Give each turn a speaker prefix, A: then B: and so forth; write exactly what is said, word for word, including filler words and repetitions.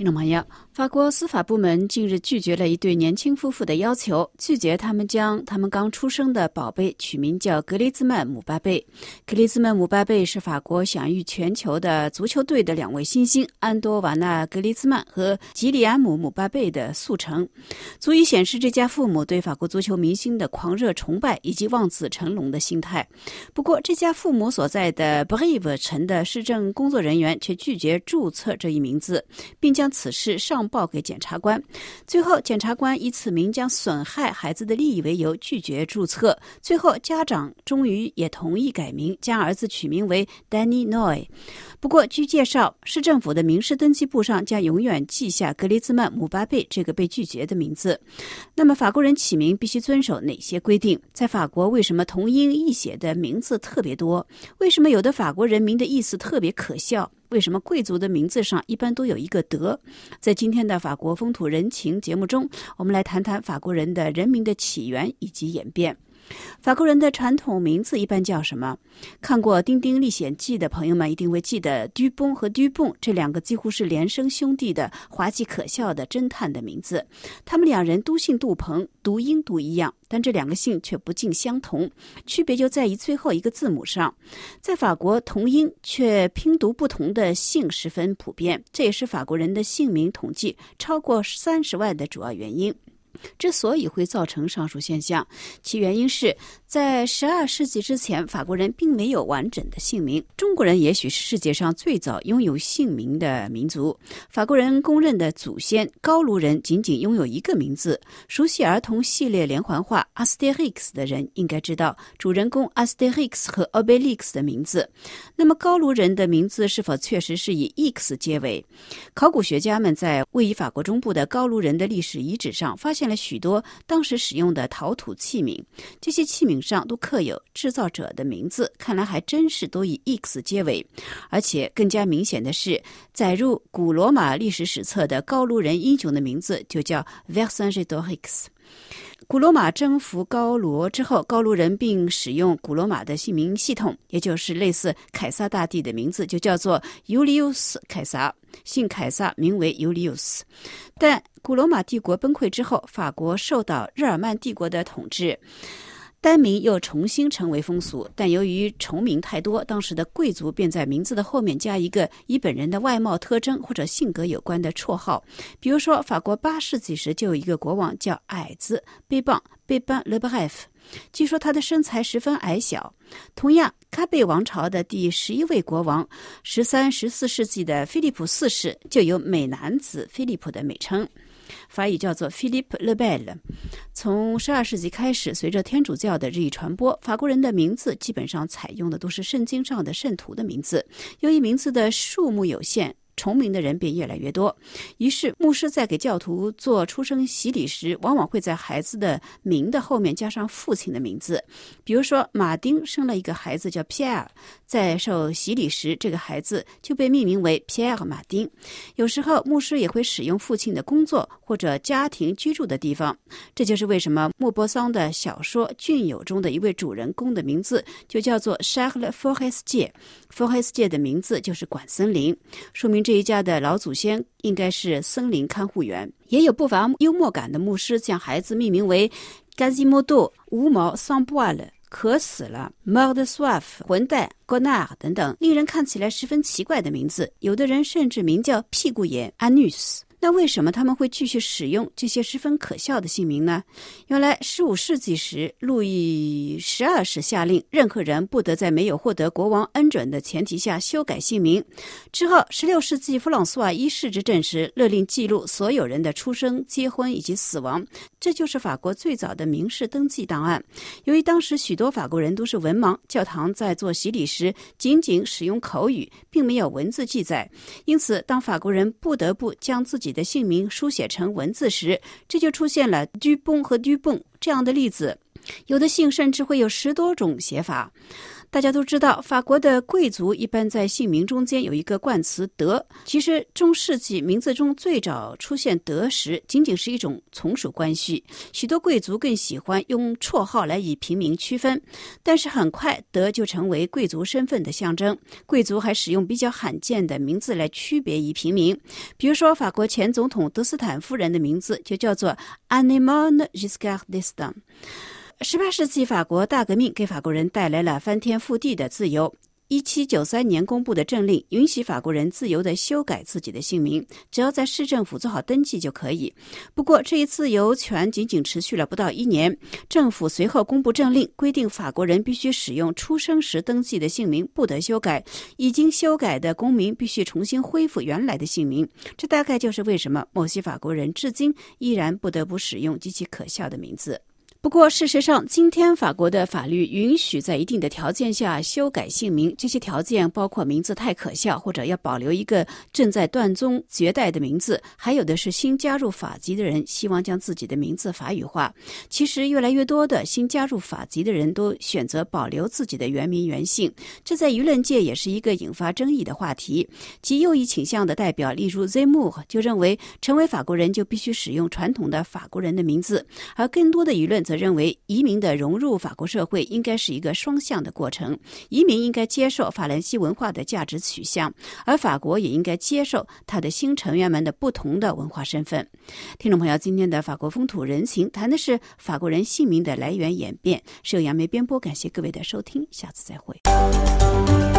A: 听众朋友，法国司法部门近日拒绝了一对年轻夫妇的要求，拒绝他们将他们刚出生的宝贝取名叫格雷兹曼·姆巴贝。格雷兹曼·姆巴贝是法国享誉全球的足球队的两位新星安多瓦纳·格雷兹曼和吉里安姆·姆巴贝的速成，足以显示这家父母对法国足球明星的狂热崇拜以及望子成龙的心态。不过，这家父母所在的 Brive 城的市政工作人员却拒绝注册这一名字，并将此事上报给检察官。最后，检察官以此名将损害孩子的利益为由拒绝注册。最后，家长终于也同意改名，将儿子取名为 Danny Noy。不过，据介绍，市政府的民事登记簿上将永远记下格雷兹曼·姆巴贝这个被拒绝的名字。那么，法国人起名必须遵守哪些规定？在法国，为什么同音异写的名字特别多？为什么有的法国人名的意思特别可笑？为什么贵族的名字上一般都有一个德？在今天的法国风土人情节目中，我们来谈谈法国人的人名的起源以及演变。法国人的传统名字一般叫什么？看过《丁丁历险记》的朋友们一定会记得杜崩和杜蹦这两个几乎是连生兄弟的滑稽可笑的侦探的名字。他们两人都姓杜鹏，读音都一样，但这两个姓却不尽相同，区别就在于最后一个字母上。在法国，同音却拼读不同的姓十分普遍，这也是法国人的姓名统计超过三十万的主要原因。之所以会造成上述现象，其原因是在十二世纪之前，法国人并没有完整的姓名。中国人也许是世界上最早拥有姓名的民族。法国人公认的祖先高卢人仅仅拥有一个名字。熟悉儿童系列连环画 Asterix 的人应该知道主人公 Asterix 和 Obelix 的名字。那么高卢人的名字是否确实是以 X 结尾？考古学家们在位于法国中部的高卢人的历史遗址上发现了许多当时使用的陶土器皿，这些器皿上都刻有制造者的名字，看来还真是都以 X 结尾。而且更加明显的是，载入古罗马历史史册的高卢人英雄的名字就叫 Vercingétorix。古罗马征服高卢之后，高卢人并使用古罗马的姓名系统，也就是类似凯撒大帝的名字就叫做 Julius 凯撒，姓凯撒名为 Julius。 但古罗马帝国崩溃之后，法国受到日耳曼帝国的统治，单名又重新成为风俗，但由于重名太多，当时的贵族便在名字的后面加一个与本人的外貌特征或者性格有关的绰号。比如说，法国八世纪时就有一个国王叫矮子贝棒贝邦 Le Bref， 据说他的身材十分矮小。同样，喀贝王朝的第十一位国王，十三、十四世纪的菲利普四世就有美男子菲利普的美称，法语叫做 Philippe le Bel。 从十二世纪开始，随着天主教的日益传播，法国人的名字基本上采用的都是圣经上的圣徒的名字。由于名字的数目有限，重名的人便越来越多，于是牧师在给教徒做出生洗礼时，往往会在孩子的名的后面加上父亲的名字。比如说，马丁生了一个孩子叫 Pierre， 在受洗礼时，这个孩子就被命名为 Pierre 马丁。有时候牧师也会使用父亲的工作或者家庭居住的地方，这就是为什么莫泊桑的小说《俊友》中的一位主人公的名字就叫做 Charles Forestier。 Forestier 的名字就是管森林，说明这一家的老祖先应该是森林看护员。也有不乏幽默感的牧师将孩子命名为 Quasimodo 无毛桑布尔，渴死了 Mort de soif 混蛋 Gonard 等等令人看起来十分奇怪的名字。有的人甚至名叫屁股眼 Anus。那为什么他们会继续使用这些十分可笑的姓名呢？原来十五世纪时，路易十二世下令任何人不得在没有获得国王恩准的前提下修改姓名。之后十六世纪弗朗索瓦一世执政时，勒令记录所有人的出生、结婚以及死亡，这就是法国最早的民事登记档案。由于当时许多法国人都是文盲，教堂在做洗礼时仅仅使用口语，并没有文字记载，因此当法国人不得不将自己的姓名书写成文字时，这就出现了杜崩和杜蹦这样的例子。有的姓甚至会有十多种写法。 大家都知道，法国的贵族一般在姓名中间有一个冠词德。其实中世纪名字中最早出现德时，仅仅是一种从属关系，许多贵族更喜欢用绰号来以平民区分。但是很快，德就成为贵族身份的象征。贵族还使用比较罕见的名字来区别于平民，比如说法国前总统德斯坦夫人的名字就叫做 Anémone Giscard d'Estaing。十八世纪法国大革命给法国人带来了翻天覆地的自由。一七九三年公布的政令允许法国人自由地修改自己的姓名，只要在市政府做好登记就可以。不过这一自由权仅仅持续了不到一年，政府随后公布政令，规定法国人必须使用出生时登记的姓名，不得修改，已经修改的公民必须重新恢复原来的姓名。这大概就是为什么某些法国人至今依然不得不使用极其可笑的名字。不过事实上，今天法国的法律允许在一定的条件下修改姓名，这些条件包括名字太可笑，或者要保留一个正在断宗绝代的名字，还有的是新加入法籍的人希望将自己的名字法语化。其实越来越多的新加入法籍的人都选择保留自己的原名原姓，这在舆论界也是一个引发争议的话题。极右翼倾向的代表例如 Zemmour 就认为，成为法国人就必须使用传统的法国人的名字，而更多的舆论则认为移民的融入法国社会应该是一个双向的过程，移民应该接受法兰西文化的价值取向，而法国也应该接受它的新成员们的不同的文化身份。听众朋友，今天的法国风土人情谈的是法国人姓名的来源演变，是由杨梅编播，感谢各位的收听，下次再会。